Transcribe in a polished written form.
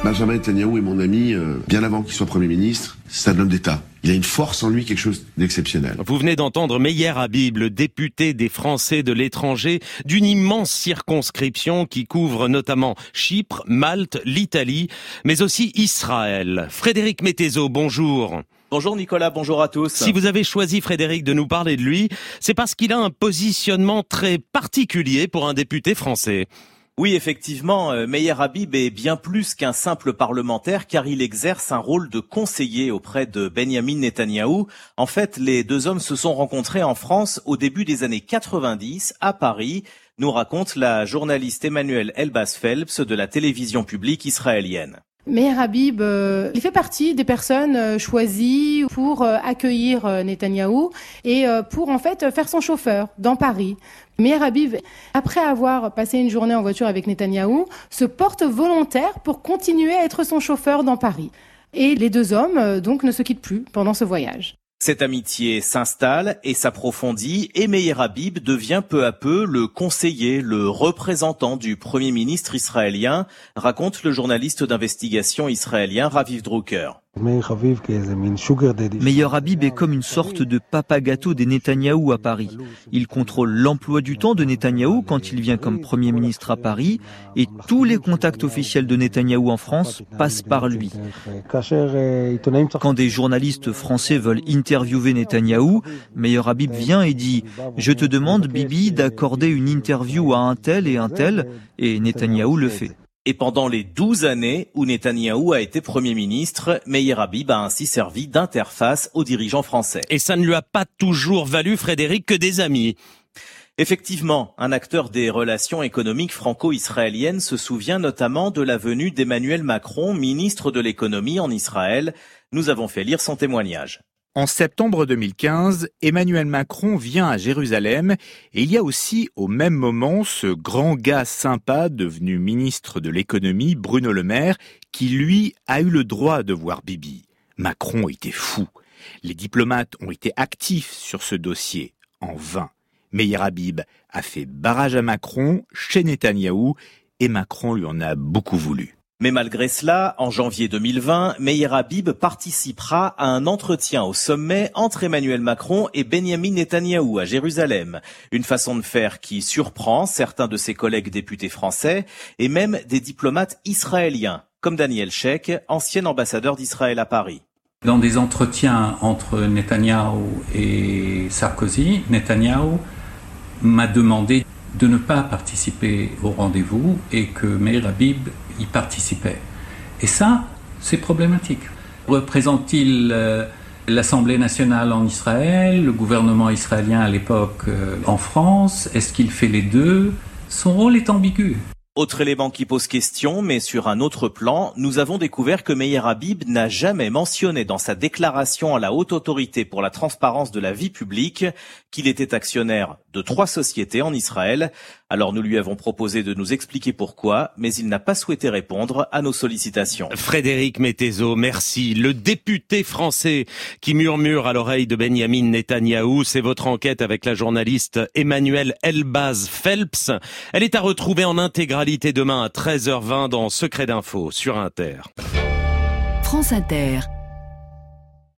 Benjamin Netanyahou est mon ami, bien avant qu'il soit Premier ministre. C'est un homme d'État. Il a une force en lui, quelque chose d'exceptionnel. Vous venez d'entendre Meyer Habib, le député des Français de l'étranger, d'une immense circonscription qui couvre notamment Chypre, Malte, l'Italie, mais aussi Israël. Frédéric Mettezo, bonjour. Bonjour Nicolas, bonjour à tous. Si vous avez choisi, Frédéric, de nous parler de lui, c'est parce qu'il a un positionnement très particulier pour un député français. Oui, effectivement, Meyer Habib est bien plus qu'un simple parlementaire car il exerce un rôle de conseiller auprès de Benyamin Netanyahou. En fait, les deux hommes se sont rencontrés en France au début des années 90 à Paris, nous raconte la journaliste Emmanuelle Elbaz-Phelps de la télévision publique israélienne. Meyer Habib, il fait partie des personnes choisies pour accueillir Netanyahou et pour en fait faire son chauffeur dans Paris. Meyer Habib, après avoir passé une journée en voiture avec Netanyahou, se porte volontaire pour continuer à être son chauffeur dans Paris. Et les deux hommes donc ne se quittent plus pendant ce voyage. Cette amitié s'installe et s'approfondit et Meyer Habib devient peu à peu le conseiller, le représentant du Premier ministre israélien, raconte le journaliste d'investigation israélien Raviv Drucker. Meyer Habib est comme une sorte de papa gâteau des Netanyahou à Paris. Il contrôle l'emploi du temps de Netanyahou quand il vient comme Premier ministre à Paris et tous les contacts officiels de Netanyahou en France passent par lui. Quand des journalistes français veulent interviewer Netanyahou, Meyer Habib vient et dit « Je te demande, Bibi, d'accorder une interview à un tel » et Netanyahou le fait. Et pendant les 12 années où Netanyahou a été Premier ministre, Meyer Habib a ainsi servi d'interface aux dirigeants français. Et ça ne lui a pas toujours valu, Frédéric, que des amis. Effectivement, un acteur des relations économiques franco-israéliennes se souvient notamment de la venue d'Emmanuel Macron, ministre de l'économie en Israël. Nous avons fait lire son témoignage. En septembre 2015, Emmanuel Macron vient à Jérusalem et il y a aussi au même moment ce grand gars sympa devenu ministre de l'économie, Bruno Le Maire, qui lui a eu le droit de voir Bibi. Macron était fou. Les diplomates ont été actifs sur ce dossier, en vain. Meyer Habib a fait barrage à Macron chez Netanyahou et Macron lui en a beaucoup voulu. Mais malgré cela, en janvier 2020, Meyer Habib participera à un entretien au sommet entre Emmanuel Macron et Benyamin Netanyahou à Jérusalem. Une façon de faire qui surprend certains de ses collègues députés français et même des diplomates israéliens, comme Daniel Sheikh, ancien ambassadeur d'Israël à Paris. Dans des entretiens entre Netanyahou et Sarkozy, Netanyahou m'a demandé de ne pas participer au rendez-vous et que Meyer Habib y participait. Et ça, c'est problématique. Représente-t-il l'Assemblée nationale en Israël, le gouvernement israélien à l'époque en France? Est-ce qu'il fait les deux? Son rôle est ambigu. Autre élément qui pose question, mais sur un autre plan, nous avons découvert que Meyer Habib n'a jamais mentionné dans sa déclaration à la Haute Autorité pour la transparence de la vie publique qu'il était actionnaire de 3 sociétés en Israël. Alors nous lui avons proposé de nous expliquer pourquoi, mais il n'a pas souhaité répondre à nos sollicitations. Frédéric Mettezo, merci. Le député français qui murmure à l'oreille de Benyamin Netanyahou, c'est votre enquête avec la journaliste Emmanuelle Elbaz-Phelps. Elle est à retrouver en intégralité demain à 13h20 dans Secret d'Info sur Inter. France Inter.